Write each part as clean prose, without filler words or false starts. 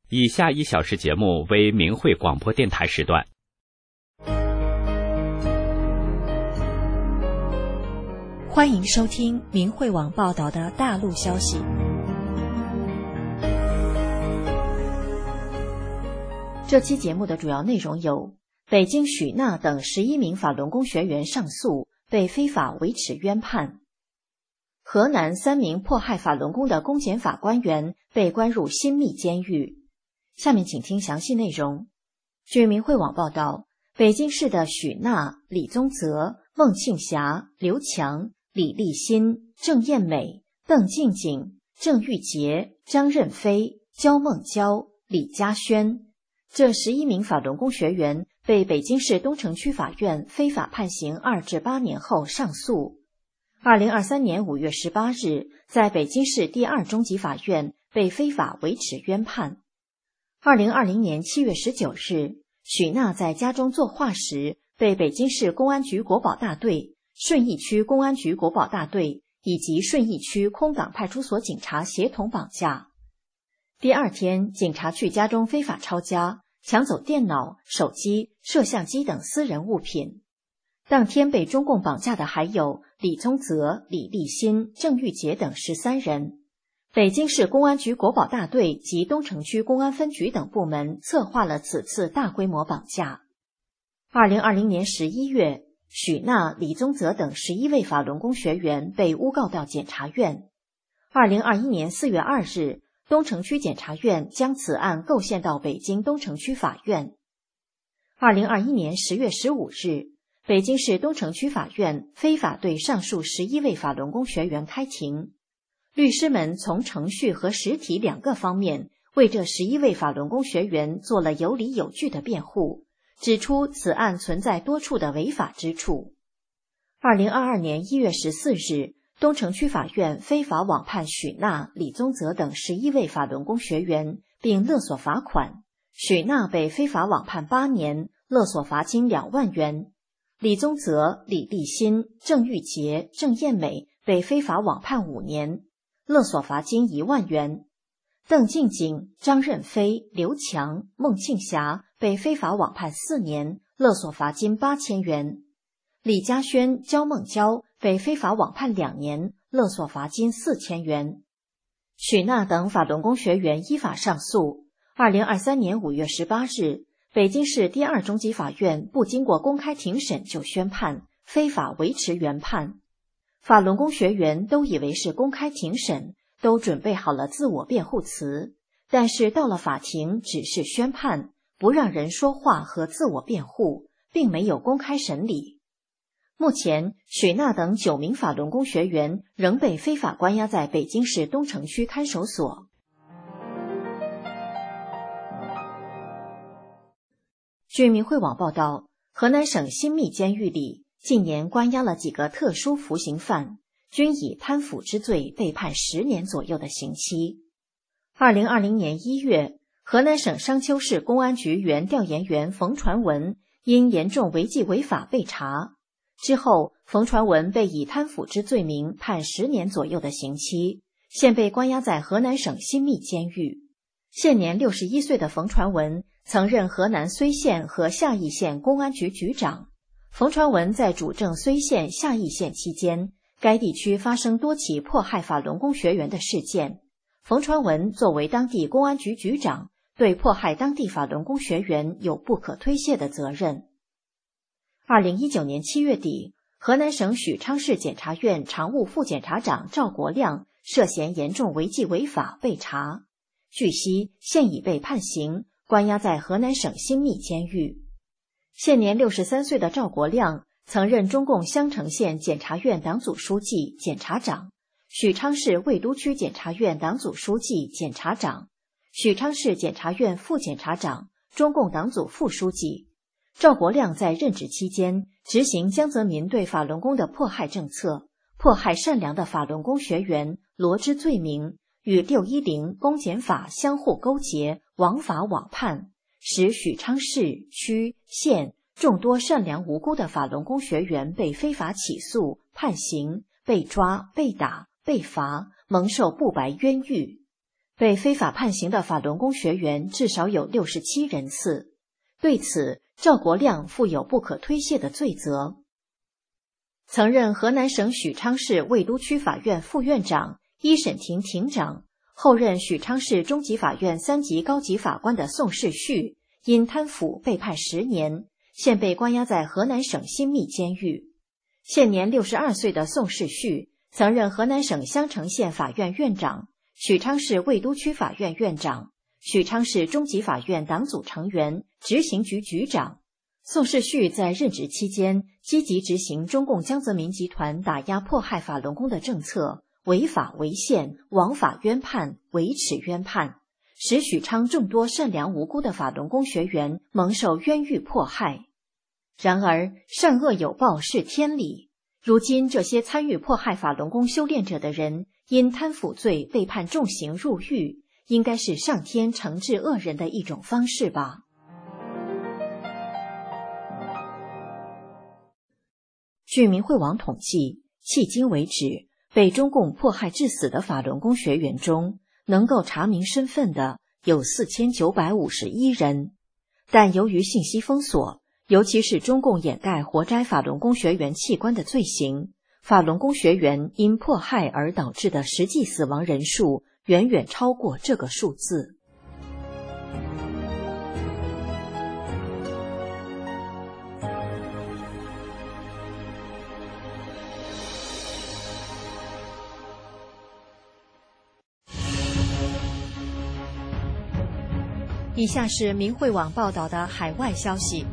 以下1小时节目为明慧广播电台时段。 欢迎收听明慧网报道的大陆消息。这期节目的主要内容有：北京许娜等11名法轮功学员上诉，被非法维持冤判；河南3名迫害法轮功的公检法官员被关入新密监狱。下面请听详细内容。据明慧网报道，北京市的许娜、李宗泽、孟庆霞、刘强、李立新、郑艳美、邓静静、郑玉洁、张任飞、焦梦娇、李嘉轩这11名法轮功学员被北京市东城区法院非法判刑2至8年后上诉。2023年5月18日，在北京市第2中级法院被非法维持冤判。2020年7月19日，许娜在家中作画时被北京市公安局国保大队、顺义区公安局国保大队以及顺义区空港派出所警察协同绑架。第2天，警察去家中非法抄家，抢走电脑、手机、摄像机等私人物品。当天被中共绑架的还有李宗泽、李立新、郑玉洁等13人。北京市公安局国保大队及东城区公安分局等部门策划了此次大规模绑架。2020年11月，许娜、李宗泽等11位法轮功学员被诬告到检察院。2021年4月2日，东城区检察院将此案构宪到北京东城区法院。2021年10月15日，北京市东城区法院非法对上述11位法轮功学员开庭。律师们从程序和实体2个方面为这11位法轮功学员做了有理有据的辩护，指出此案存在多处的违法之处。2022年1月14日，东城区法院非法网判许娜、李宗泽等11位法轮功学员，并勒索罚款。许娜被非法网判8年，勒索罚金2万元；李宗泽、李立新、郑玉洁、郑艳美被非法网判5年，勒索罚金1万元；邓静静、张任飞、刘强、孟庆霞被非法网判4年，勒索罚金8000元；李嘉轩、焦梦娇被非法网判2年，勒索罚金4000元。许娜等法轮功学员依法上诉。2023年5月18日，北京市第2中级法院不经过公开庭审就宣判，非法维持原判。法轮功学员都以为是公开庭审，都准备好了自我辩护词，但是到了法庭只是宣判，不让人说话和自我辩护，并没有公开审理。目前，许娜等9名法轮功学员仍被非法关押在北京市东城区看守所。据明慧网报道，河南省新密监狱里近年关押了几个特殊服刑犯，均以贪腐之罪被判10年左右的刑期。2020年1月，河南省商丘市公安局原调研员冯传文因严重违纪违法被查，之后冯传文被以贪腐之罪名判10年左右的刑期，现被关押在河南省新密监狱。现年61岁的冯传文曾任河南睢县和夏邑县公安局局长。冯传文在主政睢县、夏邑县期间，该地区发生多起迫害法轮功学员的事件。冯传文作为当地公安局局长，对迫害当地法轮功学员有不可推卸的责任。2019年7月底，河南省许昌市检察院常务副检察长赵国亮涉嫌严重违纪违法被查，据悉现已被判刑，关押在河南省新密监狱。现年63岁的赵国亮曾任中共襄城县检察院党组书记、检察长，许昌市魏都区检察院党组书记、检察长，许昌市检察院副检察长，中共党组副书记。赵国亮在任职期间执行江泽民对法轮功的迫害政策，迫害善良的法轮功学员，罗织罪名，与610公检法相互勾结，枉法枉判，使许昌市、区、县众多善良无辜的法轮功学员被非法起诉、判刑、被抓、被打、被罚，蒙受不白冤狱。 被非法判刑的法轮功学员至少有67人次。对此，赵国亮负有不可推卸的罪责。曾任河南省许昌市魏都区法院副院长、一审庭庭长，后任许昌市中级法院3级高级法官的宋世旭，因贪腐被判10年，现被关押在河南省新密监狱。现年62岁的宋世旭，曾任河南省襄城县法院院长、许昌市魏都区法院院长、许昌市中级法院党组成员、执行局局长。宋世旭在任职期间，积极执行中共江泽民集团打压迫害法轮功的政策，违法违宪，枉法冤判，维持冤判，使许昌众多善良无辜的法轮功学员蒙受冤狱迫害。然而，善恶有报是天理。如今这些参与迫害法轮功修炼者的人，因贪腐罪被判重刑入狱，应该是上天惩治恶人的一种方式吧。据明慧网统计，迄今为止，被中共迫害致死的法轮功学员中，能够查明身份的有4951人。但由于信息封锁，尤其是中共掩盖活摘法轮功学员器官的罪行，法轮功学员因迫害而导致的实际死亡人数远远超过这个数字。以下是明慧网报道的海外消息，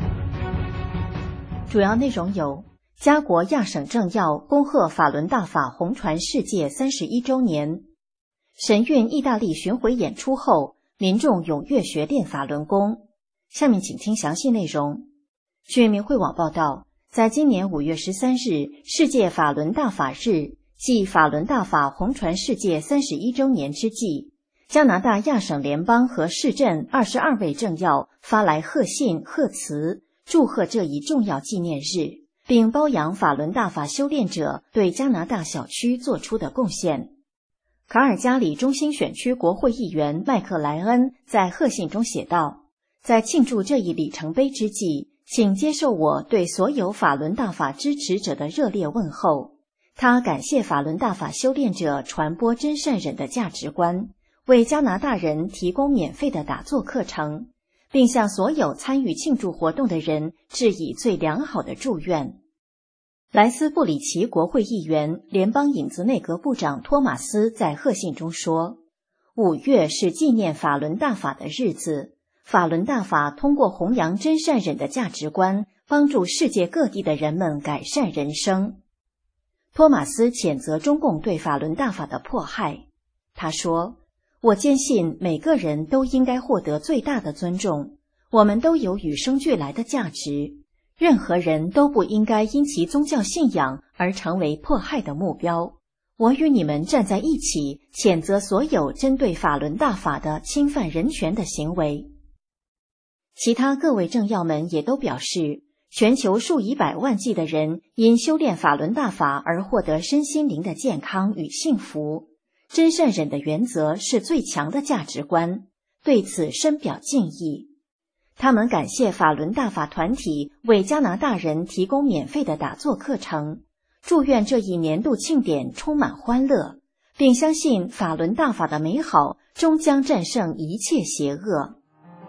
主要内容有：嘉国亚省政要恭贺法轮大法红传世界31周年；神韵意大利巡回演出后，民众踊跃学练法轮功。下面请听详细内容。据明慧网报道，在今年5月13日世界法轮大法日，即法轮大法红传世界31周年之际，加拿大亚省联邦和市镇22位政要发来贺信贺词，祝贺这一重要纪念日，并褒扬法轮大法修炼者对加拿大小区做出的贡献。卡尔加里中心选区国会议员麦克莱恩在贺信中写道：在庆祝这一里程碑之际，请接受我对所有法轮大法支持者的热烈问候。他感谢法轮大法修炼者传播真善忍的价值观，为加拿大人提供免费的打坐课程，并向所有参与庆祝活动的人致以最良好的祝愿。莱斯布里奇国会议员、联邦影子内阁部长托马斯在贺信中说：5月是纪念法轮大法的日子，法轮大法通过弘扬真善忍的价值观，帮助世界各地的人们改善人生。托马斯谴责中共对法轮大法的迫害，他说：我坚信每个人都应该获得最大的尊重，我们都有与生俱来的价值，任何人都不应该因其宗教信仰而成为迫害的目标。我与你们站在一起，谴责所有针对法轮大法的侵犯人权的行为。其他各位政要们也都表示，全球数以百万计的人因修炼法轮大法而获得身心灵的健康与幸福。真善忍的原则是最强的价值观，对此深表敬意。他们感谢法轮大法团体为加拿大人提供免费的打坐课程，祝愿这一年度庆典充满欢乐，并相信法轮大法的美好终将战胜一切邪恶。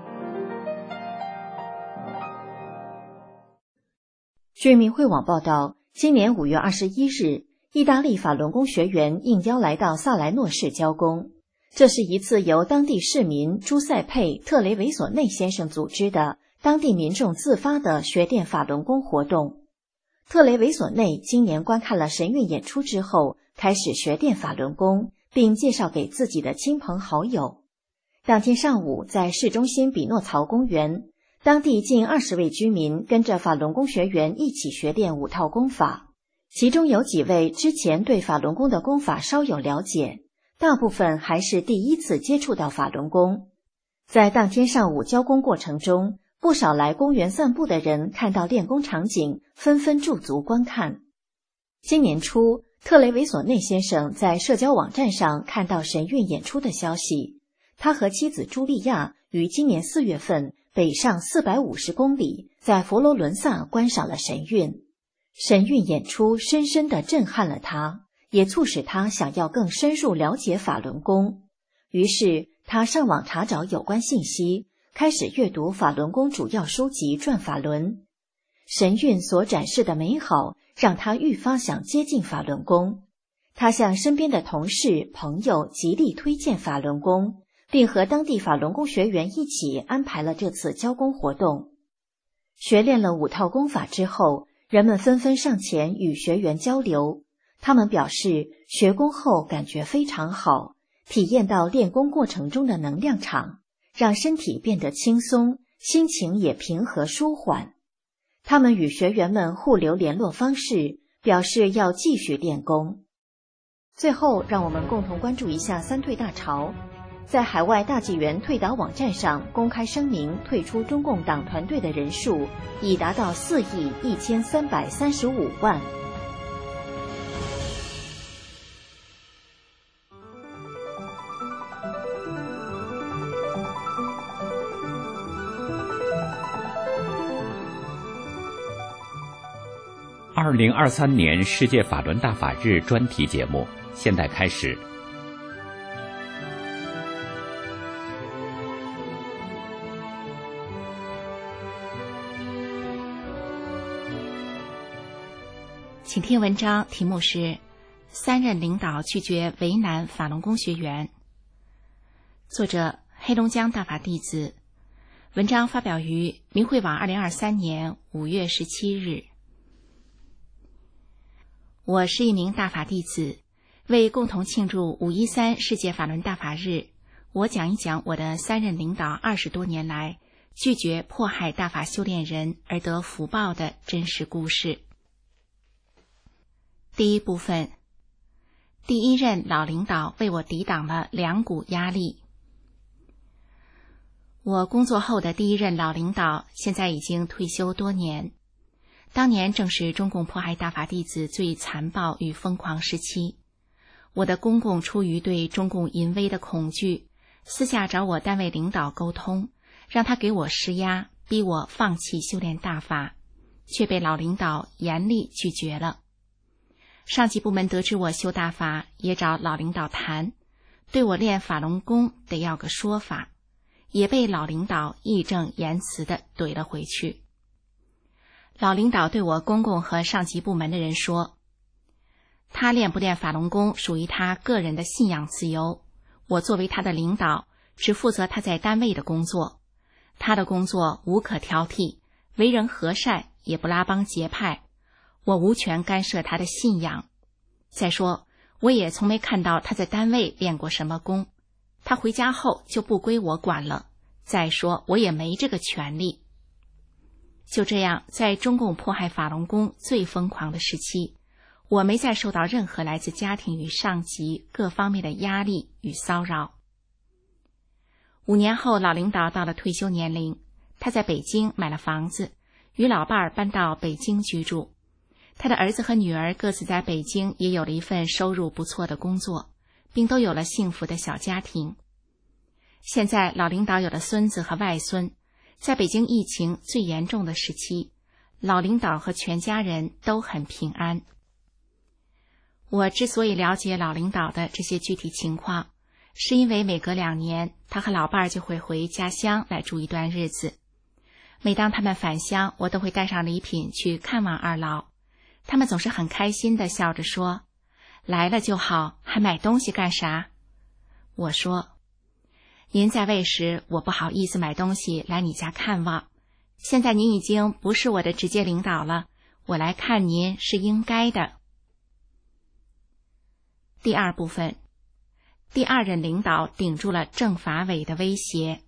据明慧网报道，今年5月21日，意大利法轮功学员应邀来到萨莱诺市交功。这是一次由当地市民朱塞佩·特雷维索内先生组织的当地民众自发的学练法轮功活动。特雷维索内今年观看了神韵演出之后，开始学练法轮功，并介绍给自己的亲朋好友。当天上午，在市中心比诺曹公园，当地近20位居民跟着法轮功学员一起学练5套功法。其中有几位之前对法轮功的功法稍有了解，大部分还是第一次接触到法轮功。在当天上午交功过程中，不少来公园散步的人看到练功场景，纷纷驻足观看。今年初， 特雷维索内先生在社交网站上看到神韵演出的消息，他和妻子茱莉亚于今年4月份北上450公里，在佛罗伦萨观赏了神韵。神韵演出深深地震撼了他，也促使他想要更深入了解法轮功。于是他上网查找有关信息，开始阅读法轮功主要书籍《转法轮》。神韵所展示的美好让他愈发想接近法轮功。他向身边的同事、朋友极力推荐法轮功，并和当地法轮功学员一起安排了这次交功活动。学练了5套功法之后，人们纷纷上前与学员交流。他们表示学功后感觉非常好，体验到练功过程中的能量场，让身体变得轻松，心情也平和舒缓。他们与学员们互留联络方式，表示要继续练功。最后，让我们共同关注一下三退大潮。在海外大纪元退党网站上公开声明退出中共党团队的人数已达到4亿1335万。 2023年世界法轮大法日专题节目现在开始。 请听文章，题目是3任领导拒绝为难法轮功学员，作者黑龙江大法弟子。文章发表于明慧网2023年5月17日。我是一名大法弟子，为共同庆祝513世界法轮大法日，我讲一讲我的3任领导20多年来拒绝迫害大法修炼人而得福报的真实故事。第一部分，第1任老领导为我抵挡了2股压力。我工作后的第1任老领导现在已经退休多年，当年正是中共迫害大法弟子最残暴与疯狂时期。我的公公出于对中共淫威的恐惧，私下找我单位领导沟通，让他给我施压，逼我放弃修炼大法，却被老领导严厉拒绝了。上级部门得知我修大法，也找老领导谈，对我练法轮功得要个说法，也被老领导义正言辞地怼了回去。老领导对我公公和上级部门的人说，他练不练法轮功属于他个人的信仰自由，我作为他的领导，只负责他在单位的工作，他的工作无可挑剔，为人和善，也不拉帮结派，我无权干涉他的信仰。再说，我也从没看到他在单位练过什么功，他回家后就不归我管了。再说，我也没这个权利。就这样，在中共迫害法轮功最疯狂的时期，我没再受到任何来自家庭与上级各方面的压力与骚扰。5年后，老领导到了退休年龄，他在北京买了房子，与老伴儿搬到北京居住。他的儿子和女儿各自在北京也有了一份收入不错的工作，并都有了幸福的小家庭。现在老领导有了孙子和外孙，在北京疫情最严重的时期，老领导和全家人都很平安。我之所以了解老领导的这些具体情况，是因为每隔2年，他和老伴儿就会回家乡来住一段日子。每当他们返乡，我都会带上礼品去看望二老。他们总是很开心地笑着说，来了就好，还买东西干啥？我说，您在位时，我不好意思买东西来你家看望，现在您已经不是我的直接领导了，我来看您是应该的。第2部分，第2任领导顶住了政法委的威胁。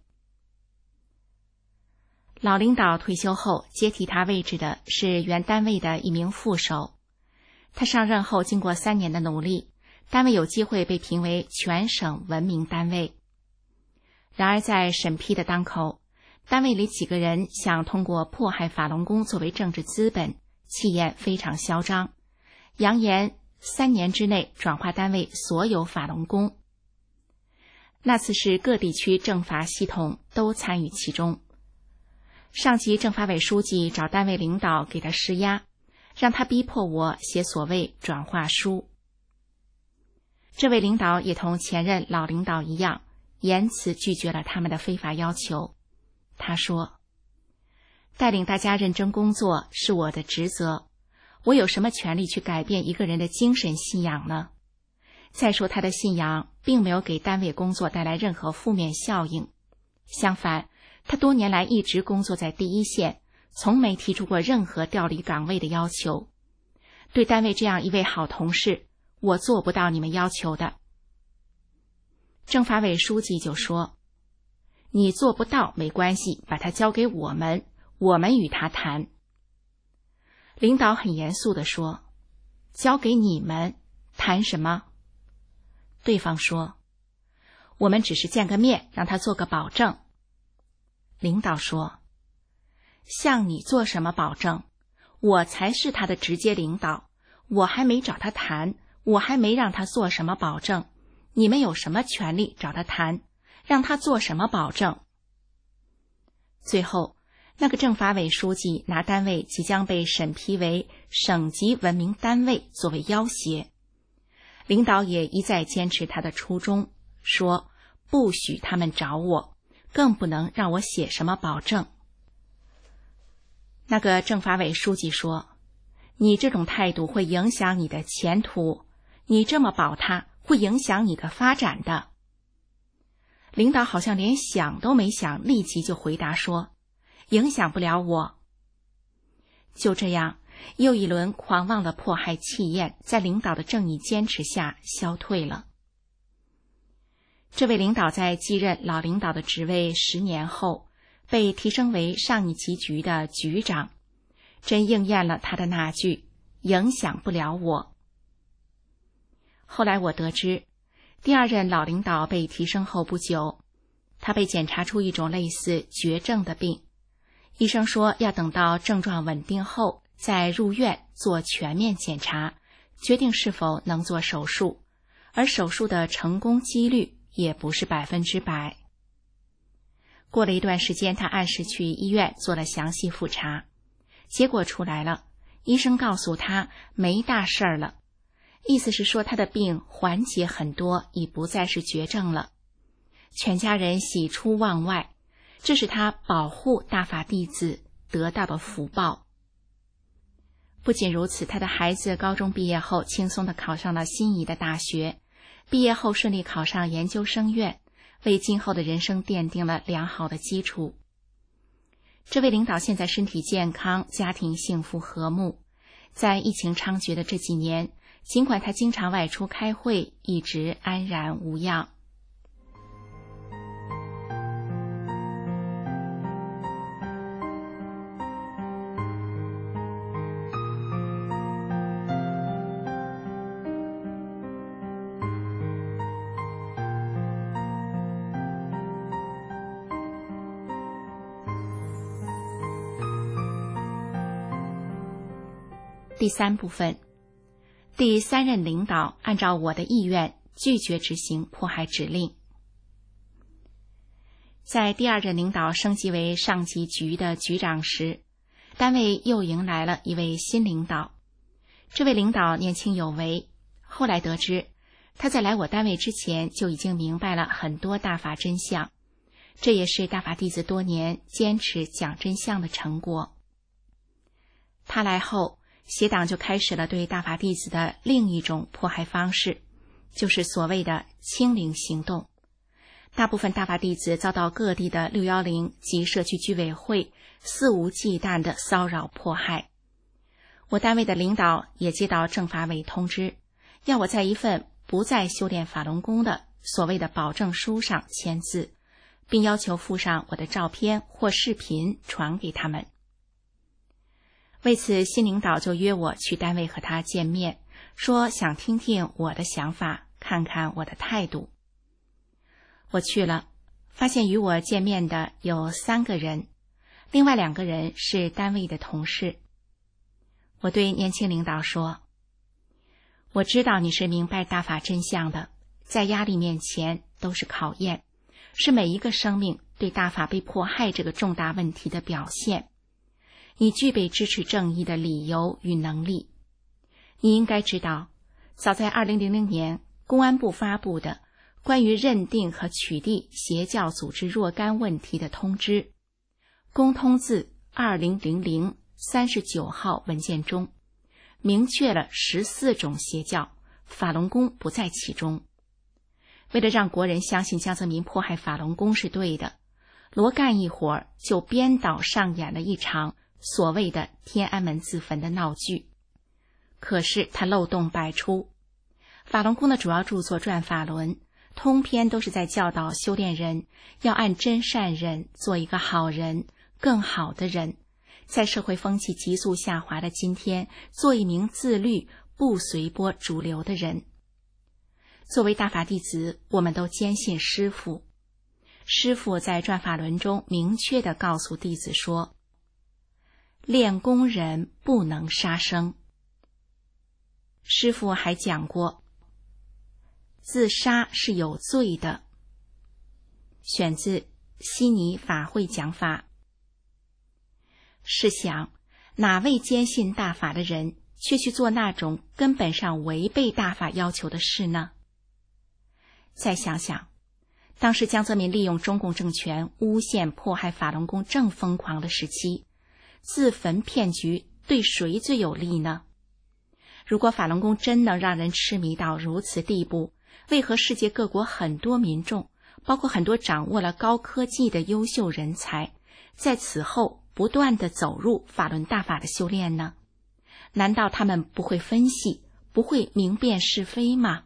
老领导退休后，接替他位置的是原单位的一名副手。他上任后，经过3年的努力，单位有机会被评为全省文明单位。然而在审批的当口，单位里几个人想通过迫害法轮功作为政治资本，气焰非常嚣张，扬言 3年之内转化单位所有法轮功。那次是各地区政法系统都参与其中。上级政法委书记找单位领导给他施压，让他逼迫我写所谓转化书。这位领导也同前任老领导一样，严词拒绝了他们的非法要求。他说，带领大家认真工作是我的职责，我有什么权利去改变一个人的精神信仰呢？再说他的信仰并没有给单位工作带来任何负面效应，相反，他多年来一直工作在第一线，从没提出过任何调离岗位的要求。对单位这样一位好同事，我做不到你们要求的。政法委书记就说，你做不到没关系，把它交给我们，我们与他谈。领导很严肃地说，交给你们，谈什么？对方说，我们只是见个面，让他做个保证。领导说，向你做什么保证？我才是他的直接领导，我还没找他谈，我还没让他做什么保证，你们有什么权利找他谈，让他做什么保证？最后，那个政法委书记拿单位即将被审批为省级文明单位作为要挟。领导也一再坚持他的初衷，说不许他们找我，更不能让我写什么保证。那个政法委书记说，你这种态度会影响你的前途，你这么保他会影响你的发展的。领导好像连想都没想，立即就回答说，影响不了我。就这样，又一轮狂妄的迫害气焰在领导的正义坚持下消退了。这位领导在继任老领导的职位10年后，被提升为上一级局的局长，真应验了他的那句影响不了我。后来我得知，第2任老领导被提升后不久，他被检查出一种类似绝症的病，医生说要等到症状稳定后再入院做全面检查，决定是否能做手术，而手术的成功几率也不是100%。过了一段时间，他按时去医院做了详细复查，结果出来了，医生告诉他没大事儿了，意思是说他的病缓解很多，已不再是绝症了。全家人喜出望外，这是他保护大法弟子得到的福报。不仅如此，他的孩子高中毕业后轻松地考上了心仪的大学，毕业后顺利考上研究生院，为今后的人生奠定了良好的基础。这位领导现在身体健康，家庭幸福和睦。在疫情猖獗的这几年，尽管他经常外出开会，一直安然无恙。第3部分，第3任领导按照我的意愿拒绝执行迫害指令。在第2任领导升级为上级局的局长时，单位又迎来了一位新领导。这位领导年轻有为，后来得知他在来我单位之前就已经明白了很多大法真相，这也是大法弟子多年坚持讲真相的成果。他来后，协党就开始了对大法弟子的另一种迫害方式，就是所谓的清零行动。大部分大法弟子遭到各地的610及社区居委会肆无忌惮的骚扰迫害。我单位的领导也接到政法委通知，要我在一份不再修炼法轮功的所谓的保证书上签字，并要求附上我的照片或视频传给他们。为此，新领导就约我去单位和他见面，说想听听我的想法，看看我的态度。我去了，发现与我见面的有3个人，另外2个人是单位的同事。我对年轻领导说， 我知道你是明白大法真相的，在压力面前都是考验，是每一个生命对大法被迫害这个重大问题的表现。你具备支持正义的理由与能力。你应该知道，早在2000年公安部发布的关于认定和取缔邪教组织若干问题的通知，公通字200039号文件中明确了14种邪教，法轮功不在其中。为了让国人相信江泽民迫害法轮功是对的，罗干一伙就编导上演了一场所谓的天安门自焚的闹剧。可是他漏洞百出，法轮功的主要著作《转法轮》通篇都是在教导修炼人要按真善忍做一个好人，更好的人，在社会风气急速下滑的今天，做一名自律不随波逐流的人。作为大法弟子，我们都坚信师父。师父在《转法轮》中明确地告诉弟子说，练功人不能杀生。师父还讲过，自杀是有罪的。选自悉尼法会讲法。试想，哪位坚信大法的人却去做那种根本上违背大法要求的事呢？再想想，当时江泽民利用中共政权诬陷迫害法轮功正疯狂的时期，自焚骗局对谁最有利呢？如果法轮功真能让人痴迷到如此地步，为何世界各国很多民众，包括很多掌握了高科技的优秀人才，在此后不断地走入法轮大法的修炼呢？难道他们不会分析，不会明辨是非吗？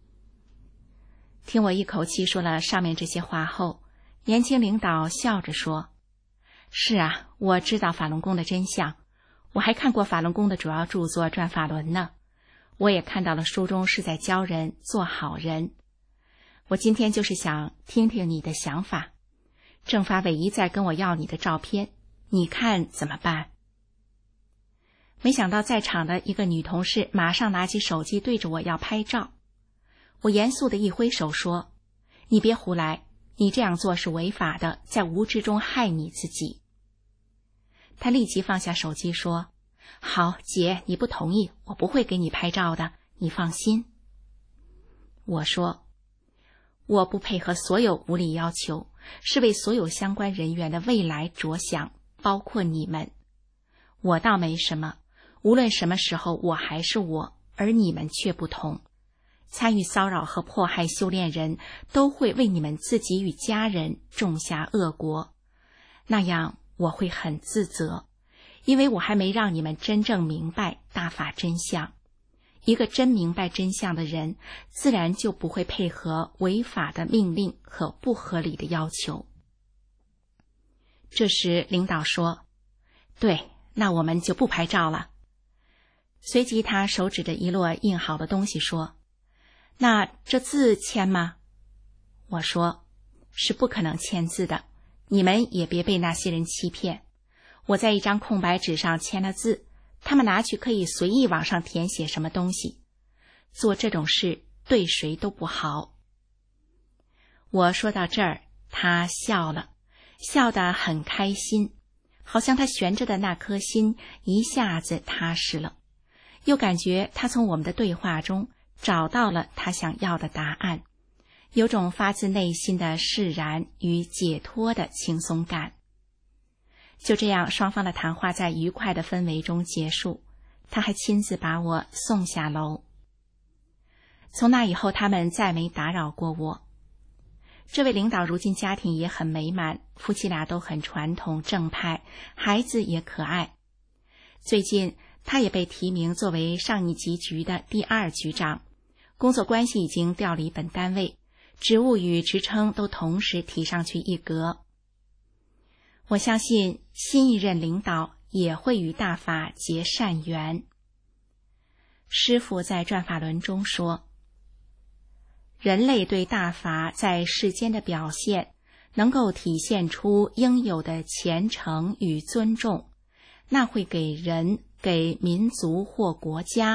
听我一口气说了上面这些话后，年轻领导笑着说，是啊，我知道法轮功的真相，我还看过法轮功的主要著作《转法轮》呢，我也看到了书中是在教人做好人。我今天就是想听听你的想法。政法委一再跟我要你的照片，你看怎么办？没想到在场的一个女同事马上拿起手机对着我要拍照。我严肃地一挥手说，你别胡来，你这样做是违法的，在无知中害你自己。她立即放下手机说，好，姐，你不同意，我不会给你拍照的，你放心。我说，我不配合所有无理要求，是为所有相关人员的未来着想，包括你们。我倒没什么，无论什么时候我还是我，而你们却不同。参与骚扰和迫害修炼人，都会为你们自己与家人种下恶果，那样我会很自责，因为我还没让你们真正明白大法真相。一个真明白真相的人，自然就不会配合违法的命令和不合理的要求。这时领导说，对，那我们就不拍照了。随即他手指着一摞印好的东西说，那这字签吗？我说，是不可能签字的，你们也别被那些人欺骗。我在一张空白纸上签了字，他们拿去可以随意往上填写什么东西。做这种事对谁都不好。我说到这儿，他笑了，笑得很开心，好像他悬着的那颗心一下子踏实了，又感觉他从我们的对话中找到了他想要的答案，有种发自内心的释然与解脱的轻松感。就这样，双方的谈话在愉快的氛围中结束，他还亲自把我送下楼。从那以后，他们再没打扰过我。这位领导如今家庭也很美满，夫妻俩都很传统正派，孩子也可爱。最近他也被提名作为上一级局的第2局长，工作关系已经调离本单位，职务与职称都同时提上去一格。我相信新一任领导也会与大法结善缘。师父在《转法轮》中说，人类对大法在世间的表现，能够体现出应有的虔诚与尊重，那会给人、给民族或国家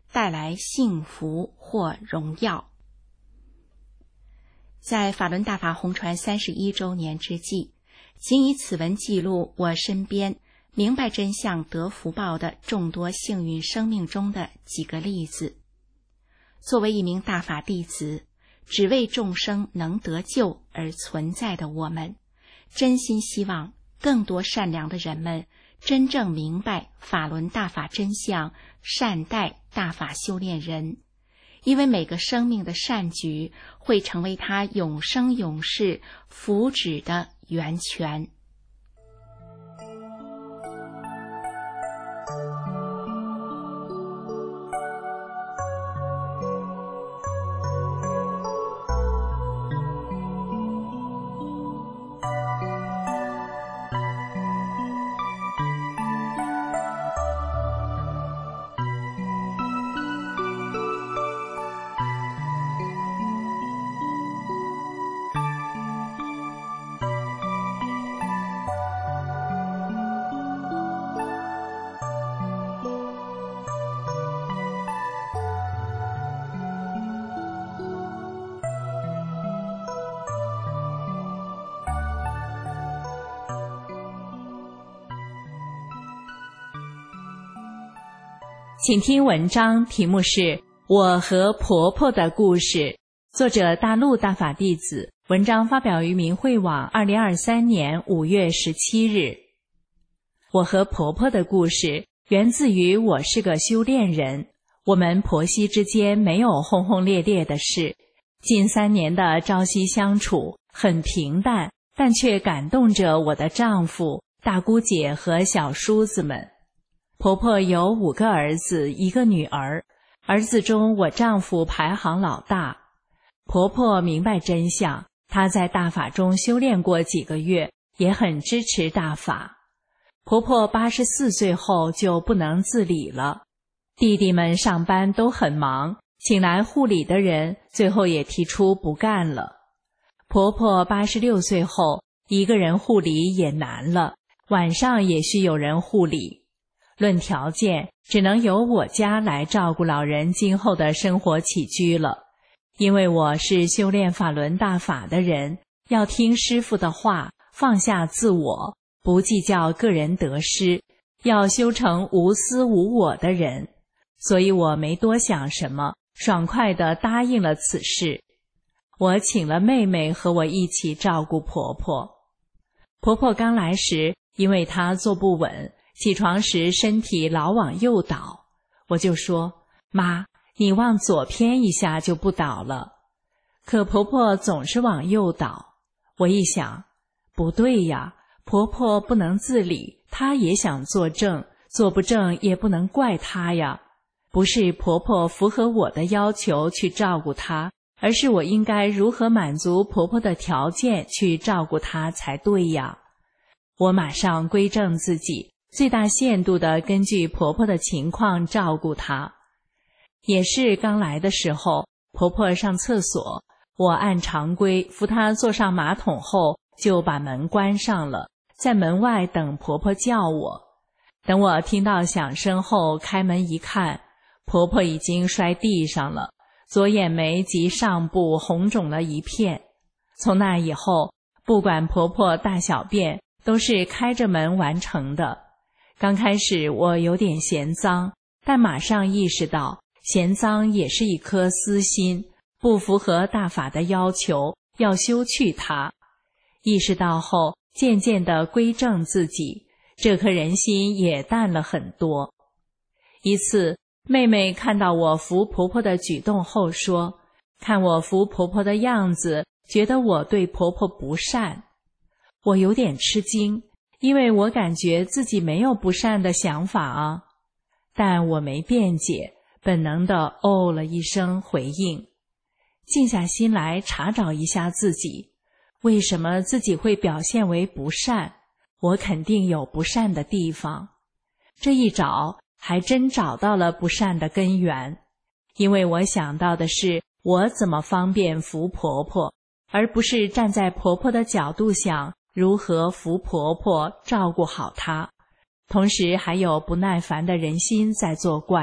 带来幸福或荣耀。在法轮大法红传31周年之际，仅以此文记录我身边明白真相得福报的众多幸运生命中的几个例子。作为一名大法弟子，只为众生能得救而存在的我们，真心希望更多善良的人们真正明白法轮大法真相，善待大法修炼人，因为每个生命的善举会成为他永生永世福祉的源泉。 请听文章，题目是《我和婆婆的故事》，作者大陆大法弟子，文章发表于明慧网2023年5月17日。我和婆婆的故事源自于我是个修炼人，我们婆媳之间没有轰轰烈烈的事，近3年的朝夕相处很平淡，但却感动着我的丈夫、大姑姐和小叔子们。婆婆有5个儿子1个女儿，儿子中我丈夫排行老大。婆婆明白真相，她在大法中修炼过几个月，也很支持大法。婆婆84岁后就不能自理了，弟弟们上班都很忙，请来护理的人最后也提出不干了。婆婆86岁后，一个人护理也难了，晚上也需有人护理。论条件，只能由我家来照顾老人今后的生活起居了。因为我是修炼法轮大法的人，要听师父的话，放下自我，不计较个人得失，要修成无私无我的人。所以我没多想什么，爽快地答应了此事。我请了妹妹和我一起照顾婆婆。婆婆刚来时，因为她坐不稳，起床时身体老往右倒，我就说：妈，你往左偏一下就不倒了。可婆婆总是往右倒，我一想，不对呀，婆婆不能自理，她也想做正，做不正也不能怪她呀。不是婆婆符合我的要求去照顾她，而是我应该如何满足婆婆的条件去照顾她才对呀。我马上归正自己，最大限度地根据婆婆的情况照顾她。也是刚来的时候，婆婆上厕所，我按常规扶她坐上马桶后，就把门关上了，在门外等婆婆叫我。等我听到响声后开门一看，婆婆已经摔地上了，左眼眉及上部红肿了一片。从那以后，不管婆婆大小便，都是开着门完成的。刚开始我有点嫌脏，但马上意识到嫌脏也是一颗私心，不符合大法的要求，要修去它。意识到后，渐渐地归正自己，这颗人心也淡了很多。一次，妹妹看到我扶婆婆的举动后说，看我扶婆婆的样子，觉得我对婆婆不善。我有点吃惊，因为我感觉自己没有不善的想法啊。但我没辩解，本能地哦了一声回应。静下心来查找一下自己，为什么自己会表现为不善？我肯定有不善的地方。这一找，还真找到了不善的根源。因为我想到的是我怎么方便扶婆婆，而不是站在婆婆的角度想如何扶婆婆，照顾好她。同时还有不耐烦的人心在作怪，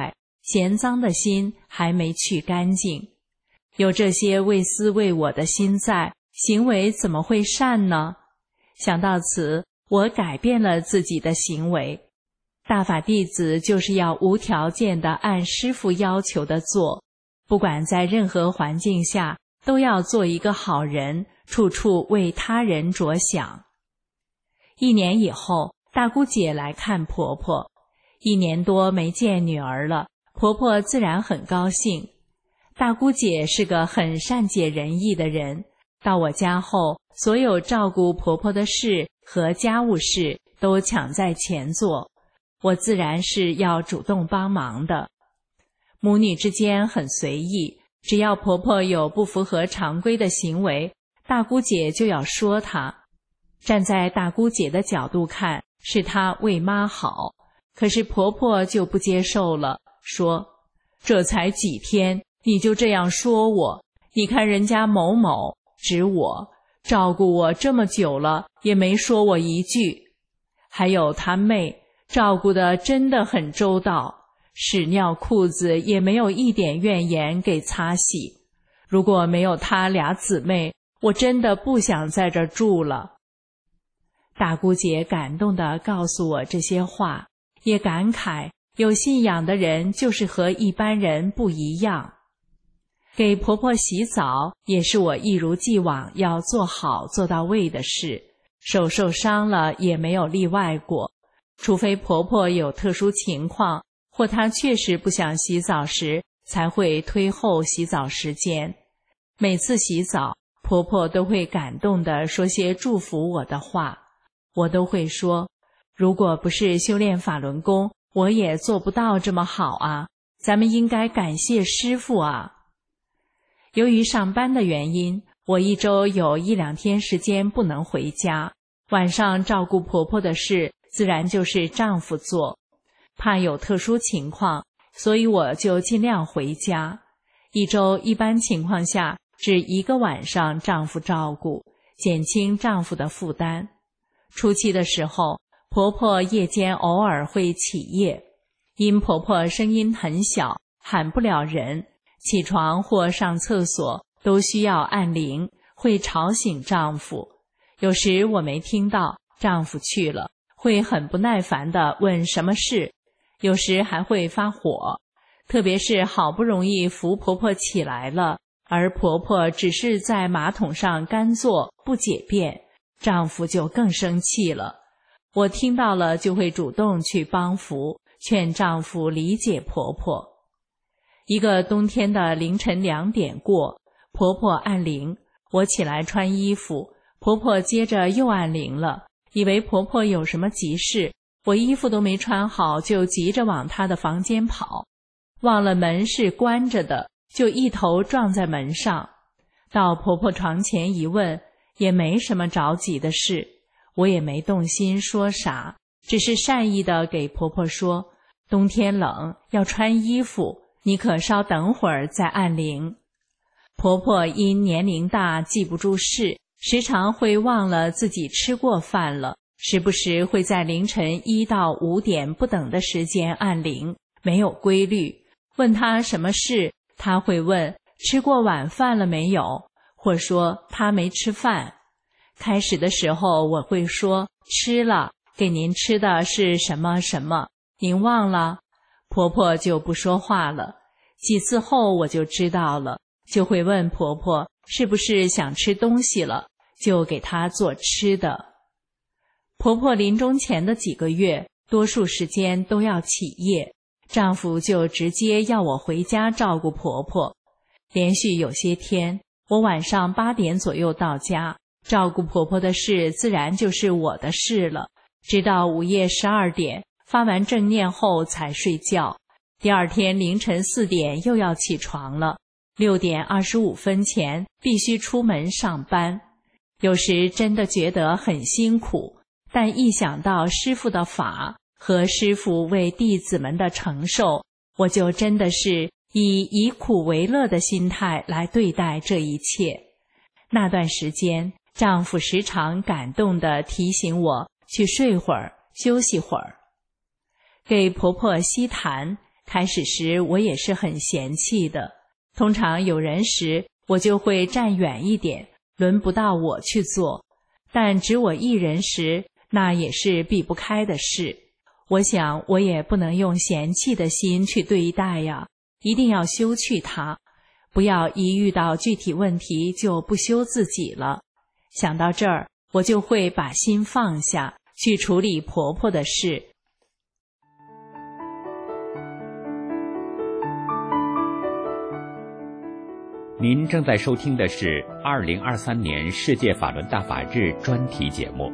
嫌脏的心还没去干净。有这些为私为我的心在，行为怎么会善呢？想到此，我改变了自己的行为。大法弟子就是要无条件地按师父要求的做，不管在任何环境下，都要做一个好人，处处为他人着想。1年以后，大姑姐来看婆婆，1年多没见女儿了，婆婆自然很高兴。大姑姐是个很善解人意的人，到我家后，所有照顾婆婆的事和家务事都抢在前做，我自然是要主动帮忙的。母女之间很随意，只要婆婆有不符合常规的行为，大姑姐就要说她。站在大姑姐的角度看，是她为妈好，可是婆婆就不接受了，说：这才几天，你就这样说我？你看人家某某，指我，照顾我这么久了，也没说我一句。还有她妹，照顾得真的很周到，屎尿裤子也没有一点怨言给擦洗。如果没有她俩姊妹，我真的不想在这儿住了。大姑姐感动地告诉我这些话，也感慨有信仰的人就是和一般人不一样。给婆婆洗澡也是我一如既往要做好做到位的事，手受伤了也没有例外过，除非婆婆有特殊情况，或她确实不想洗澡时，才会推后洗澡时间。每次洗澡，婆婆都会感动地说些祝福我的话，我都会说，如果不是修炼法轮功，我也做不到这么好啊，咱们应该感谢师父啊。由于上班的原因，我1周有1-2天时间不能回家，晚上照顾婆婆的事自然就是丈夫做，怕有特殊情况，所以我就尽量回家。1周一般情况下只1个晚上丈夫照顾，减轻丈夫的负担。初期的时候，婆婆夜间偶尔会起夜，因婆婆声音很小，喊不了人，起床或上厕所都需要按铃，会吵醒丈夫。有时我没听到，丈夫去了，会很不耐烦地问什么事，有时还会发火。特别是好不容易扶婆婆起来了，而婆婆只是在马桶上干坐不解便，丈夫就更生气了。我听到了就会主动去帮扶，劝丈夫理解婆婆。一个冬天的凌晨2点过，婆婆按铃，我起来穿衣服，婆婆接着又按铃了，以为婆婆有什么急事，我衣服都没穿好，就急着往她的房间跑，忘了门是关着的，就一头撞在门上。到婆婆床前一问，也没什么着急的事，我也没动心说啥，只是善意地给婆婆说，冬天冷，要穿衣服，你可稍等会儿再按铃。婆婆因年龄大记不住事，时常会忘了自己吃过饭了，时不时会在凌晨1到5点不等的时间按铃，没有规律。问她什么事，她会问吃过晚饭了没有，或说她没吃饭。开始的时候我会说吃了，给您吃的是什么什么，您忘了？婆婆就不说话了。几次后我就知道了，就会问婆婆是不是想吃东西了，就给她做吃的。婆婆临终前的几个月，多数时间都要起夜，丈夫就直接要我回家照顾婆婆。连续有些天，我晚上8点左右到家，照顾婆婆的事自然就是我的事了，直到午夜12点发完正念后才睡觉。第二天凌晨4点又要起床了，6点25分前必须出门上班。有时真的觉得很辛苦，但一想到师父的法和师父为弟子们的承受，我就真的是以苦为乐的心态来对待这一切。那段时间，丈夫时常感动地提醒我去睡会儿，休息会儿。给婆婆吸痰， 开始时我也是很嫌弃的，通常有人时我就会站远一点，轮不到我去做，但只我一人时，那也是避不开的事。我想我也不能用嫌弃的心去对待呀，一定要修去它，不要一遇到具体问题就不修自己了。想到这儿，我就会把心放下，去处理婆婆的事。 您正在收听的是2023年世界法轮大法日专题节目。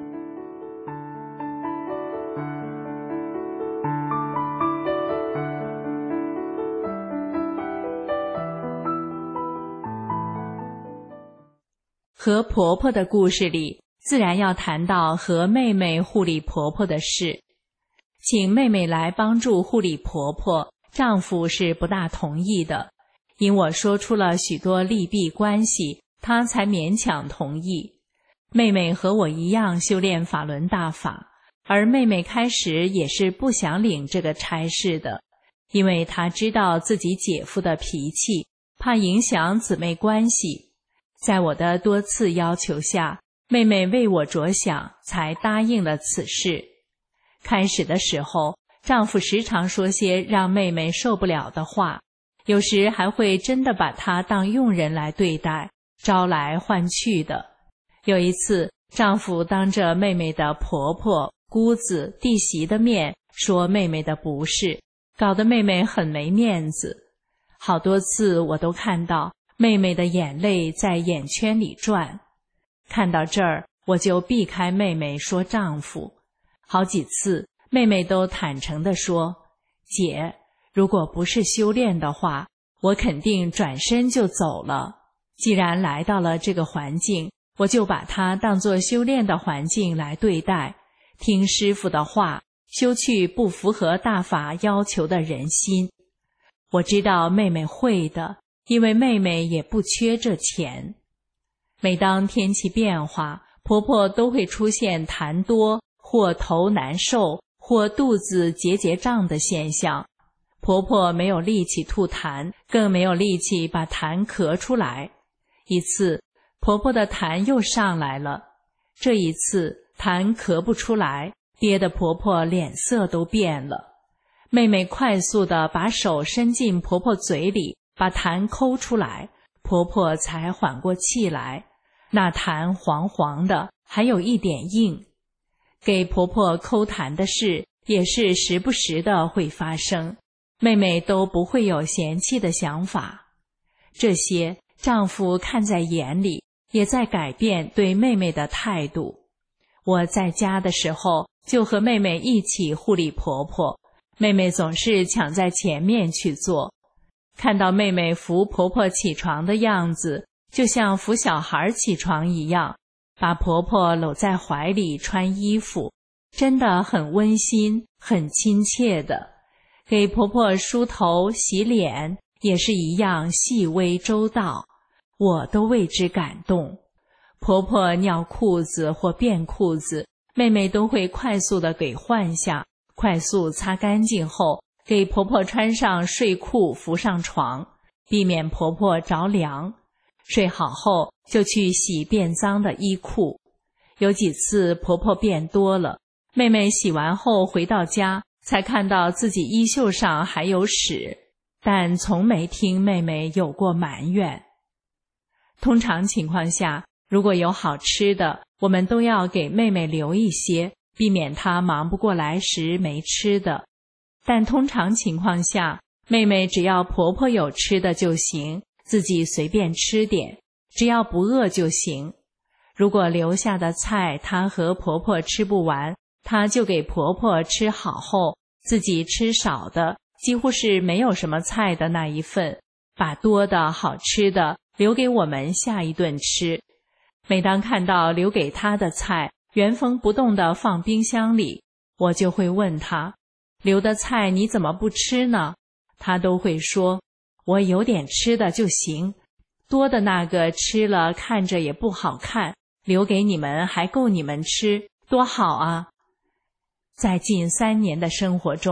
和婆婆的故事里，自然要谈到和妹妹护理婆婆的事。请妹妹来帮助护理婆婆，丈夫是不大同意的，因我说出了许多利弊关系，她才勉强同意。妹妹和我一样修炼法轮大法，而妹妹开始也是不想领这个差事的，因为她知道自己姐夫的脾气，怕影响姊妹关系。在我的多次要求下，妹妹为我着想，才答应了此事。开始的时候，丈夫时常说些让妹妹受不了的话，有时还会真的把她当佣人来对待，招来唤去的。有一次，丈夫当着妹妹的婆婆、姑子、弟媳的面说妹妹的不是，搞得妹妹很没面子。好多次我都看到妹妹的眼泪在眼圈里转，看到这儿，我就避开妹妹说丈夫。好几次，妹妹都坦诚地说：“姐，如果不是修炼的话，我肯定转身就走了。既然来到了这个环境，我就把它当作修炼的环境来对待，听师父的话，修去不符合大法要求的人心。”我知道妹妹会的，因为妹妹也不缺这钱。每当天气变化，婆婆都会出现痰多或头难受或肚子结胀的现象。婆婆没有力气吐痰，更没有力气把痰咳出来。一次，婆婆的痰又上来了，这一次痰咳不出来，憋得婆婆脸色都变了。妹妹快速地把手伸进婆婆嘴里，把痰抠出来，婆婆才缓过气来。那痰黄黄的，还有一点硬。给婆婆抠痰的事也是时不时的会发生，妹妹都不会有嫌弃的想法。这些丈夫看在眼里，也在改变对妹妹的态度。我在家的时候，就和妹妹一起护理婆婆，妹妹总是抢在前面去做。看到妹妹扶婆婆起床的样子，就像扶小孩起床一样，把婆婆搂在怀里穿衣服，真的很温馨，很亲切的。给婆婆梳头洗脸也是一样细微周到，我都为之感动。婆婆尿裤子或变裤子，妹妹都会快速地给换下，快速擦干净后，给婆婆穿上睡裤扶上床，避免婆婆着凉。睡好后就去洗变脏的衣裤。有几次婆婆变多了，妹妹洗完后回到家，才看到自己衣袖上还有屎，但从没听妹妹有过埋怨。通常情况下，如果有好吃的，我们都要给妹妹留一些，避免她忙不过来时没吃的。但通常情况下，妹妹只要婆婆有吃的就行，自己随便吃点，只要不饿就行。如果留下的菜她和婆婆吃不完，她就给婆婆吃好后，自己吃少的，几乎是没有什么菜的那一份，把多的好吃的留给我们下一顿吃。每当看到留给她的菜原封不动地放冰箱里，我就会问她，留的菜你怎么不吃呢？她都会说，我有点吃的就行，多的那个吃了看着也不好看，留给你们还够你们吃，多好啊。在近3年的生活中，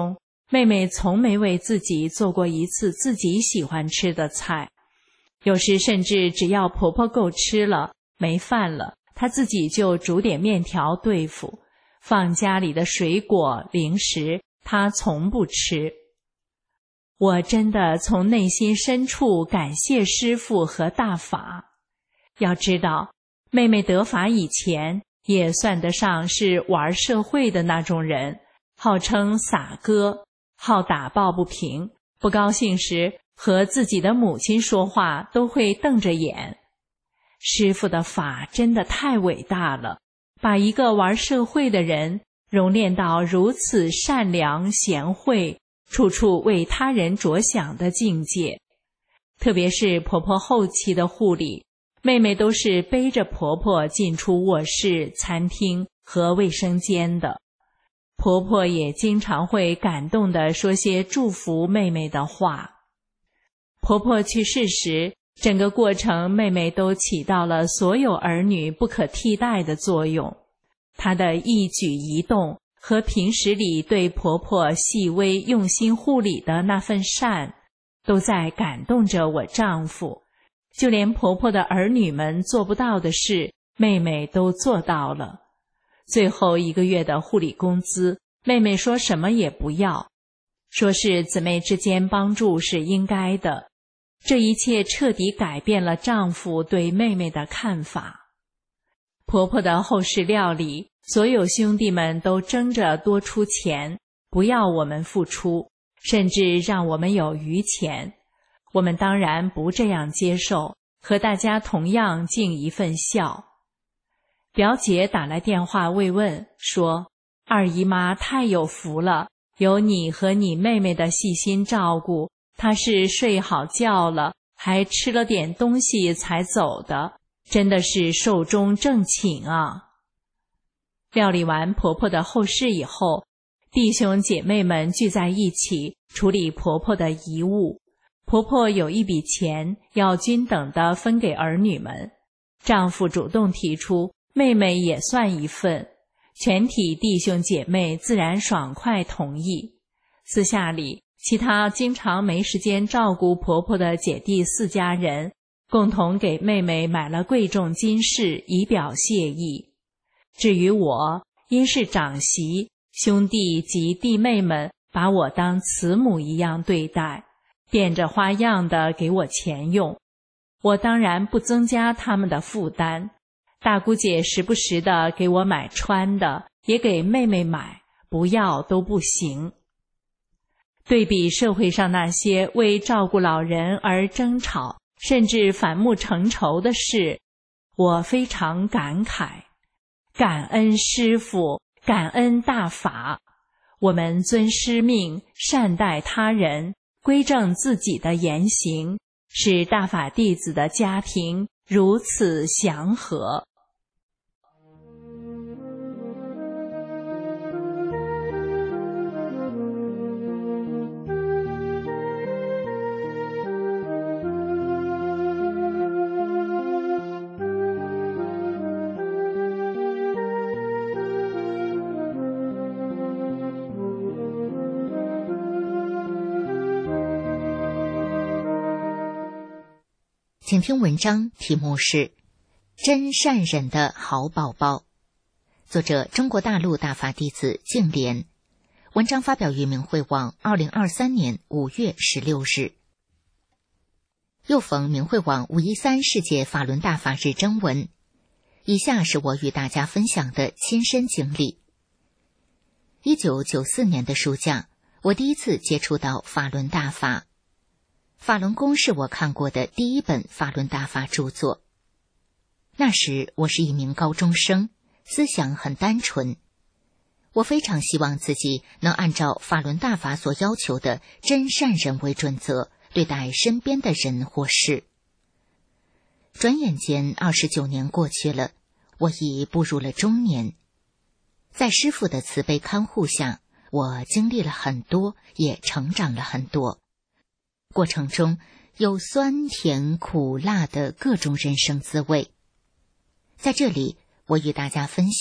妹妹从没为自己做过一次自己喜欢吃的菜，有时甚至只要婆婆够吃了，没饭了，她自己就煮点面条对付，放家里的水果零食她从不吃。我真的从内心深处感谢师父和大法。要知道，妹妹得法以前也算得上是玩社会的那种人，号称洒哥，好打抱不平，不高兴时和自己的母亲说话都会瞪着眼。师父的法真的太伟大了，把一个玩社会的人熔炼到如此善良贤惠，处处为他人着想的境界。特别是婆婆后期的护理，妹妹都是背着婆婆进出卧室、餐厅和卫生间的。婆婆也经常会感动地说些祝福妹妹的话。婆婆去世时，整个过程妹妹都起到了所有儿女不可替代的作用。她的一举一动和平时里对婆婆细微用心护理的那份善，都在感动着我丈夫。就连婆婆的儿女们做不到的事，妹妹都做到了。最后1个月的护理工资，妹妹说什么也不要，说是姊妹之间帮助是应该的。这一切彻底改变了丈夫对妹妹的看法。婆婆的后事料理，所有兄弟们都争着多出钱，不要我们付出，甚至让我们有余钱。我们当然不这样接受，和大家同样尽一份孝。表姐打来电话慰问，说二姨妈太有福了，有你和你妹妹的细心照顾，她是睡好觉了，还吃了点东西才走的，真的是寿终正寝啊。料理完婆婆的后事以后，弟兄姐妹们聚在一起处理婆婆的遗物。婆婆有一笔钱要均等地分给儿女们，丈夫主动提出妹妹也算一份，全体弟兄姐妹自然爽快同意。私下里，其他经常没时间照顾婆婆的姐弟4家人共同给妹妹买了贵重金饰以表谢意。至于我，因是长媳，兄弟及弟妹们把我当慈母一样对待，变着花样的给我钱用。我当然不增加他们的负担，大姑姐时不时的给我买穿的，也给妹妹买，不要都不行。对比社会上那些为照顾老人而争吵，甚至反目成仇的事，我非常感慨。感恩师父，感恩大法，我们遵师命，善待他人，规正自己的言行，使大法弟子的家庭如此祥和。 请听文章，题目是《真善忍的好宝宝》，作者中国大陆大法弟子净莲。文章发表于明慧网2023年5月16日。又逢明慧网513世界法轮大法日征文，以下是我与大家分享的亲身经历。1994年的暑假，我第一次接触到法轮大法。法轮功是我看过的第一本法轮大法著作。那时我是一名高中生，思想很单纯。我非常希望自己能按照法轮大法所要求的真善忍为准则对待身边的人或事。转眼间29年过去了，我已步入了中年。在师父的慈悲看护下，我经历了很多，也成长了很多。过程中有酸甜苦辣的各种人生滋味。在这里，我与大家分享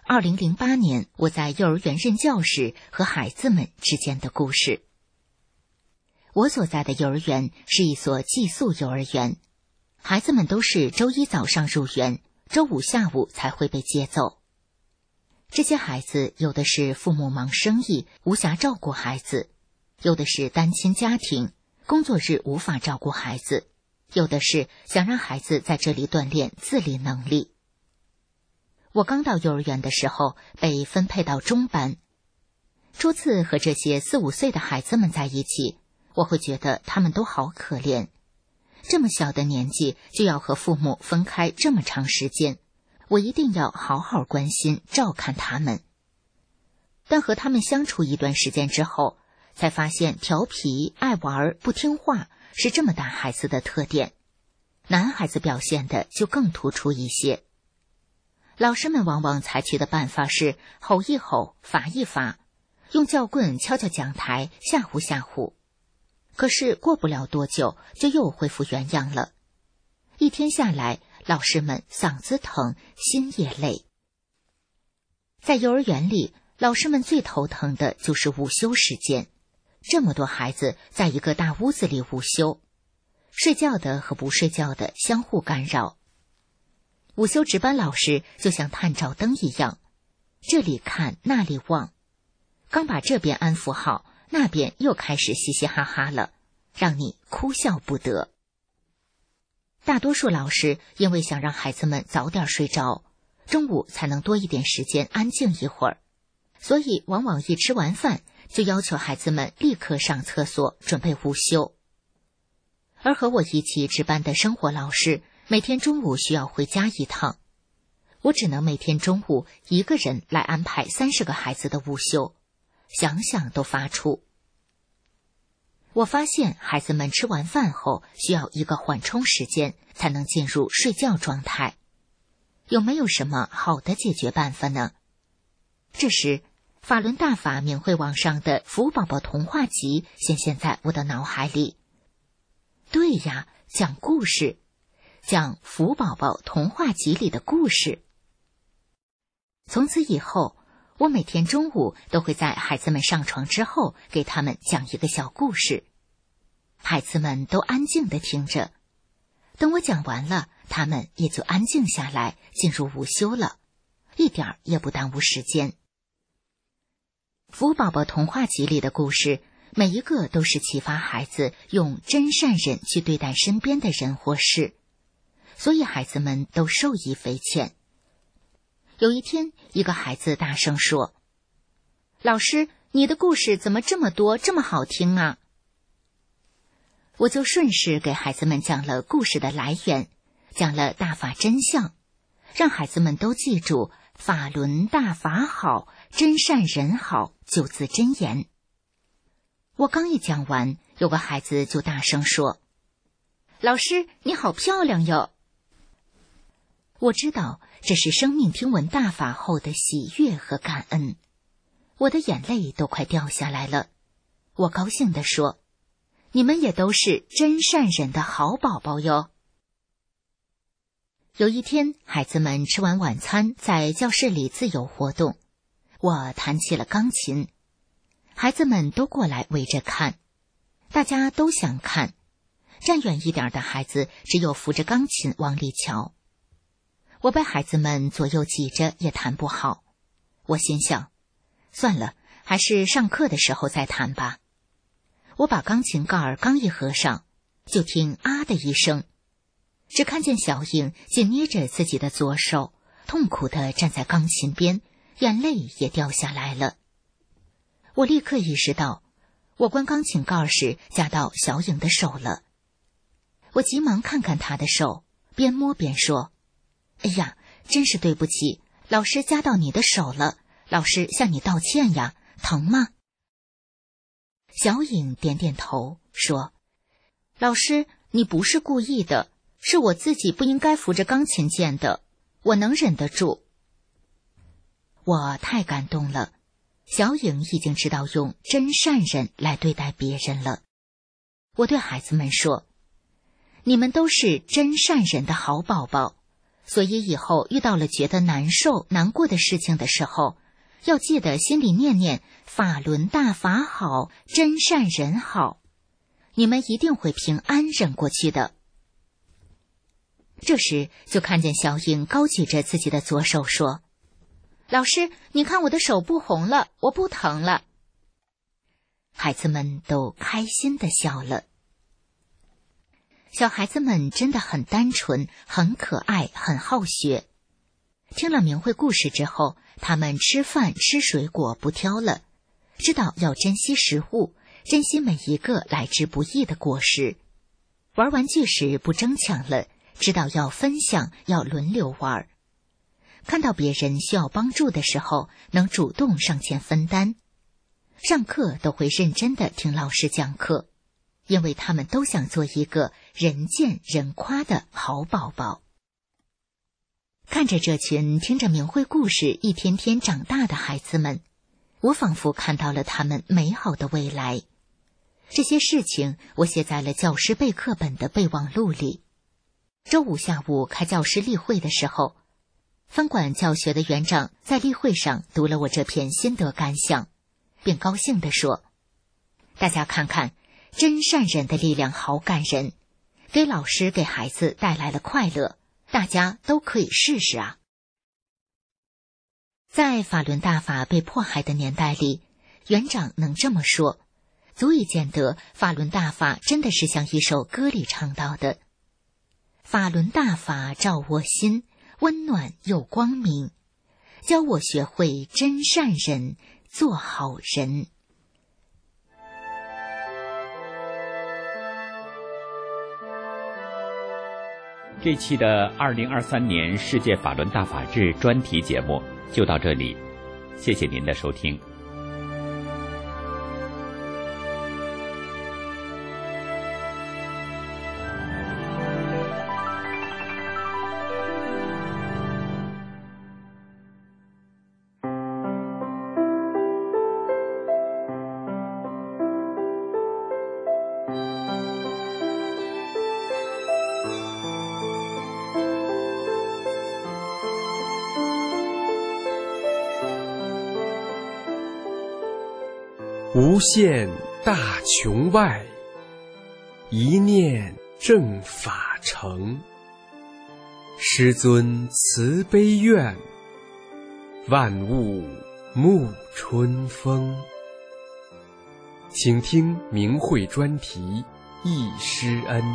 2008年我在幼儿园任教时和孩子们之间的故事。我所在的幼儿园是一所寄宿幼儿园，孩子们都是周一早上入园，周五下午才会被接走。这些孩子有的是父母忙生意，无暇照顾孩子，有的是单亲家庭，工作日无法照顾孩子，有的是想让孩子在这里锻炼自理能力。我刚到幼儿园的时候被分配到中班，初次和这些4、5岁的孩子们在一起，我会觉得他们都好可怜，这么小的年纪就要和父母分开这么长时间，我一定要好好关心照看他们。但和他们相处一段时间之后，才发现调皮、爱玩、不听话是这么大孩子的特点，男孩子表现的就更突出一些。老师们往往采取的办法是吼一吼，罚一罚，用教棍敲敲讲台，吓唬吓唬。可是过不了多久就又恢复原样了。一天下来，老师们嗓子疼，心也累。在幼儿园里，老师们最头疼的就是午休时间。这么多孩子在一个大屋子里午休，睡觉的和不睡觉的相互干扰。午休值班老师就像探照灯一样，这里看那里望，刚把这边安抚好，那边又开始嘻嘻哈哈了，让你哭笑不得。大多数老师因为想让孩子们早点睡着，中午才能多一点时间安静一会儿，所以往往一吃完饭就要求孩子们立刻上厕所准备午休。而和我一起值班的生活老师每天中午需要回家一趟，我只能每天中午一个人来安排30个孩子的午休，想想都发怵。我发现孩子们吃完饭后需要一个缓冲时间才能进入睡觉状态，有没有什么好的解决办法呢？这时法轮大法免费网上的福宝宝童话集显现在我的脑海里。对呀，讲故事，讲福宝宝童话集里的故事。从此以后，我每天中午都会在孩子们上床之后给他们讲一个小故事，孩子们都安静地听着，等我讲完了，他们也就安静下来，进入午休了，一点也不耽误时间。福宝宝童话集里的故事，每一个都是启发孩子用真善忍去对待身边的人或事，所以孩子们都受益匪浅。有一天，一个孩子大声说：“老师，你的故事怎么这么多，这么好听啊？”我就顺势给孩子们讲了故事的来源，讲了大法真相，让孩子们都记住法轮大法好，真善人好，9字真言。我刚一讲完，有个孩子就大声说：“老师，你好漂亮哟！”我知道这是生命听闻大法后的喜悦和感恩，我的眼泪都快掉下来了。我高兴地说：“你们也都是真善人的好宝宝哟。”有一天，孩子们吃完晚餐，在教室里自由活动，我弹起了钢琴，孩子们都过来围着看，大家都想看，站远一点的孩子只有扶着钢琴往里瞧。我被孩子们左右挤着也弹不好，我心想，算了，还是上课的时候再弹吧。我把钢琴盖儿刚一合上，就听啊的一声，只看见小影紧捏着自己的左手，痛苦地站在钢琴边，眼泪也掉下来了。我立刻意识到，我关钢琴盖时夹到小影的手了。我急忙看看她的手，边摸边说：“哎呀，真是对不起，老师夹到你的手了，老师向你道歉呀，疼吗？”小影点点头说：“老师，你不是故意的，是我自己不应该扶着钢琴键的，我能忍得住。”我太感动了，小影已经知道用真善忍来对待别人了。我对孩子们说：“你们都是真善忍的好宝宝， 所以以后遇到了觉得难受、难过的事情的时候，要记得心里念念法轮大法好，真善人好，你们一定会平安忍过去的。这时就看见小颖高举着自己的左手说：老师，你看我的手不红了，我不疼了。孩子们都开心地笑了。小孩子们真的很单纯，很可爱，很好学。听了明慧故事之后，他们吃饭吃水果不挑了，知道要珍惜食物，珍惜每一个来之不易的果实。玩玩具时不争抢了，知道要分享，要轮流玩。看到别人需要帮助的时候，能主动上前分担。上课都会认真地听老师讲课，因为他们都想做一个人见人夸的好宝宝。看着这群听着明慧故事一天天长大的孩子们，我仿佛看到了他们美好的未来。这些事情我写在了教师备课本的备忘录里。周五下午开教师例会的时候，分管教学的园长在例会上读了我这篇心得感想，并高兴地说：大家看看，真善人的力量好感人，给老师给孩子带来了快乐，大家都可以试试啊。在法轮大法被迫害的年代里，园长能这么说，足以见得法轮大法真的是像一首歌里唱到的：法轮大法照我心，温暖又光明，教我学会真善人，做好人。 这期的2023年世界法轮大法日专题节目就到这里，谢谢您的收听。 无限大穹外，一念正法成。师尊慈悲愿，万物沐春风。请听明慧专题忆师恩。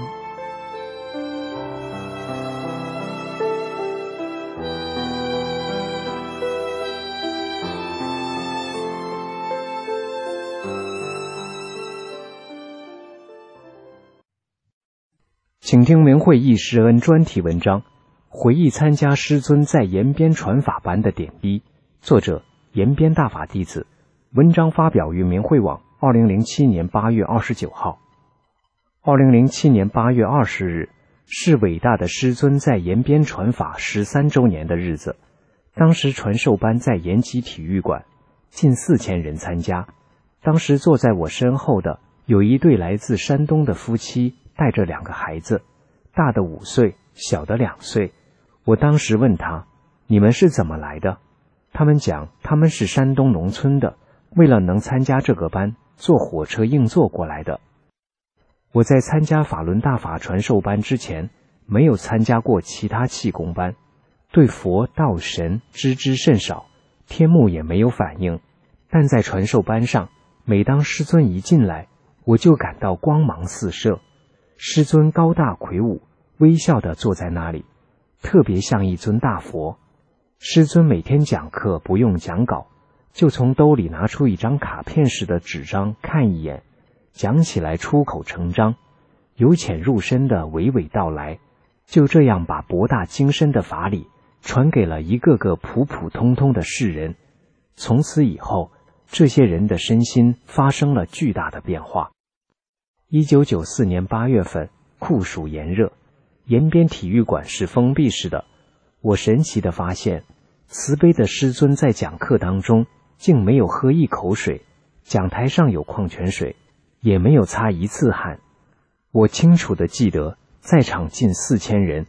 请听明慧忆师恩专题文章，回忆参加师尊在延边传法班的点滴，作者延边大法弟子，文章发表于明慧网2007年8月29号。2007年8月20日是伟大的师尊在延边传法13周年的日子，当时传授班在延吉体育馆，近4000人参加。当时坐在我身后的有一对来自山东的夫妻，带着2个孩子，大的5岁，小的2岁。我当时问他，你们是怎么来的？他们讲他们是山东农村的，为了能参加这个班，坐火车硬座过来的。我在参加法轮大法传授班之前，没有参加过其他气功班，对佛道神知之甚少，天目也没有反应。但在传授班上，每当师尊一进来，我就感到光芒四射。师尊高大魁梧，微笑地坐在那里，特别像一尊大佛。师尊每天讲课不用讲稿，就从兜里拿出一张卡片似的纸张看一眼，讲起来出口成章，由浅入深的娓娓道来，就这样把博大精深的法理传给了一个个普普通通的世人。从此以后，这些人的身心发生了巨大的变化。1994年8月份，酷暑炎热，延边体育馆是封闭式的。我神奇地发现，慈悲的师尊在讲课当中竟没有喝一口水，讲台上有矿泉水，也没有擦一次汗。我清楚地记得，在场近4000人，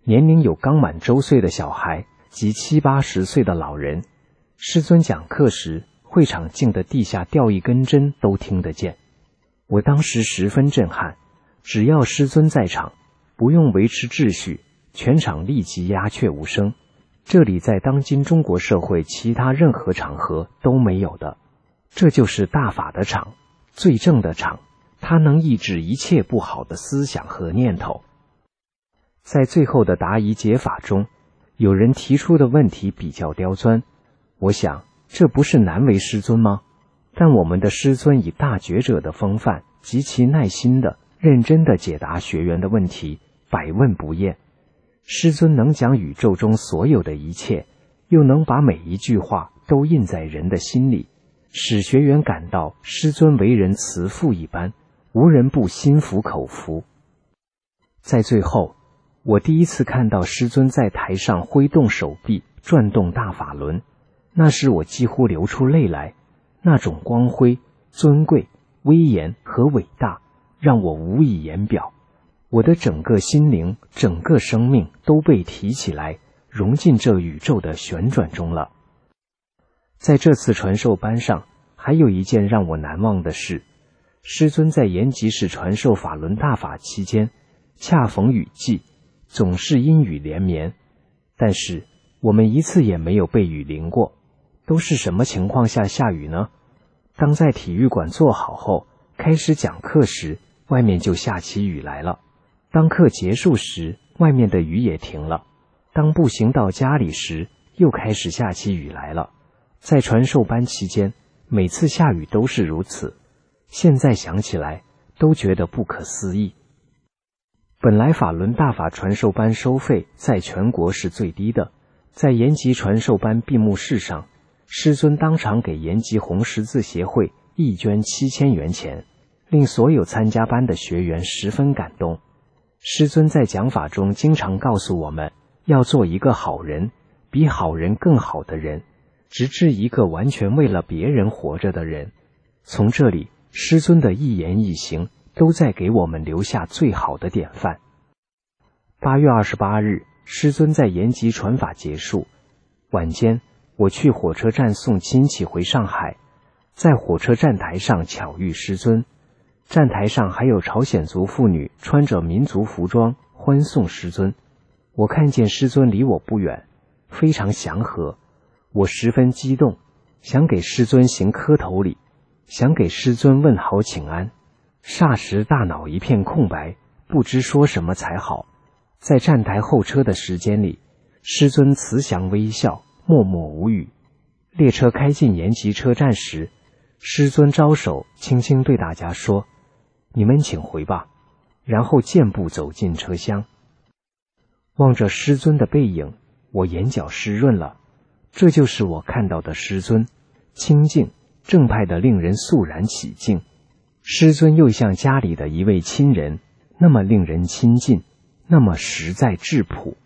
年龄有刚满周岁的小孩及70、80岁的老人。师尊讲课时，会场静得地下掉一根针都听得见。我当时十分震撼，只要师尊在场，不用维持秩序，全场立即鸦雀无声。这里在当今中国社会其他任何场合都没有的。这就是大法的场，最正的场，它能抑制一切不好的思想和念头。在最后的答疑解法中，有人提出的问题比较刁钻，我想这不是难为师尊吗？但我们的师尊以大觉者的风范，极其耐心的、认真的解答学员的问题，百问不厌。师尊能讲宇宙中所有的一切，又能把每一句话都印在人的心里，使学员感到师尊为人慈父一般，无人不心服口服。在最后，我第一次看到师尊在台上挥动手臂，转动大法轮，那时我几乎流出泪来。那种光辉、尊贵、威严和伟大，让我无以言表。我的整个心灵、整个生命都被提起来，融进这宇宙的旋转中了。在这次传授班上，还有一件让我难忘的事。师尊在延吉市传授法轮大法期间，恰逢雨季，总是阴雨连绵。但是我们一次也没有被雨淋过。都是什么情况下下雨呢？当在体育馆坐好后，开始讲课时，外面就下起雨来了。当课结束时，外面的雨也停了。当步行到家里时，又开始下起雨来了。在传授班期间，每次下雨都是如此。现在想起来，都觉得不可思议。本来法轮大法传授班收费在全国是最低的，在延吉传授班闭幕式上，师尊当场给延吉红十字协会义捐7000元钱，令所有参加班的学员十分感动。师尊在讲法中经常告诉我们，要做一个好人，比好人更好的人，直至一个完全为了别人活着的人。从这里，师尊的一言一行都在给我们留下最好的典范。8月28日，师尊在延吉传法结束，晚间我去火车站送亲戚回上海，在火车站台上巧遇师尊，站台上还有朝鲜族妇女穿着民族服装欢送师尊。我看见师尊离我不远，非常祥和，我十分激动，想给师尊行磕头礼，想给师尊问好请安。霎时大脑一片空白，不知说什么才好。在站台候车的时间里，师尊慈祥微笑，默默无语。列车开进延吉车站时，师尊招手轻轻对大家说，你们请回吧，然后健步走进车厢。望着师尊的背影，我眼角湿润了。这就是我看到的师尊，清静正派的令人肃然起敬。师尊又像家里的一位亲人，那么令人亲近，那么实在质朴。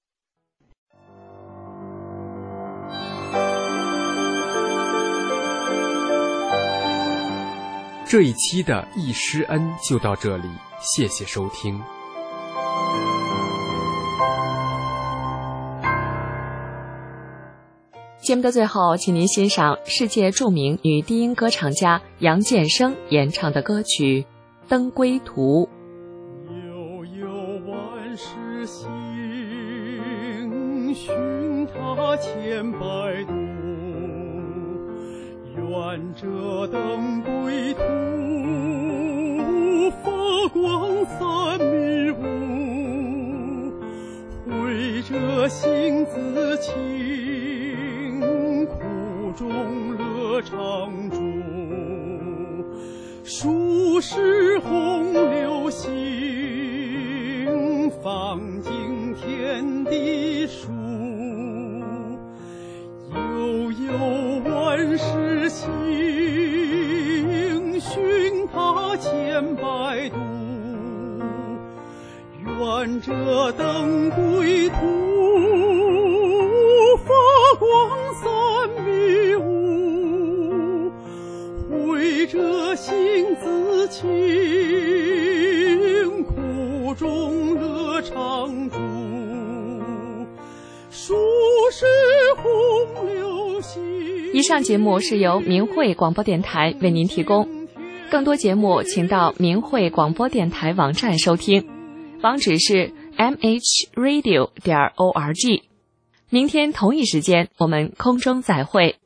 这一期的忆师恩就到这里，谢谢收听。 节目的最后，请您欣赏世界著名女低音歌唱家杨建生演唱的歌曲《登归途》。 悠悠万世行，寻他千百度，愿这登归途，发光三迷雾，绘这心自清，苦中乐常驻，数十洪流行，放尽天地数，悠悠万世行，寻他千百度，愿这登归途，发光三迷雾，绘这心自清，苦中乐常驻。 上节目是由明慧广播电台为您提供，更多节目请到明慧广播电台网站收听，网址是 mhradio.org。明天同一时间我们空中再会。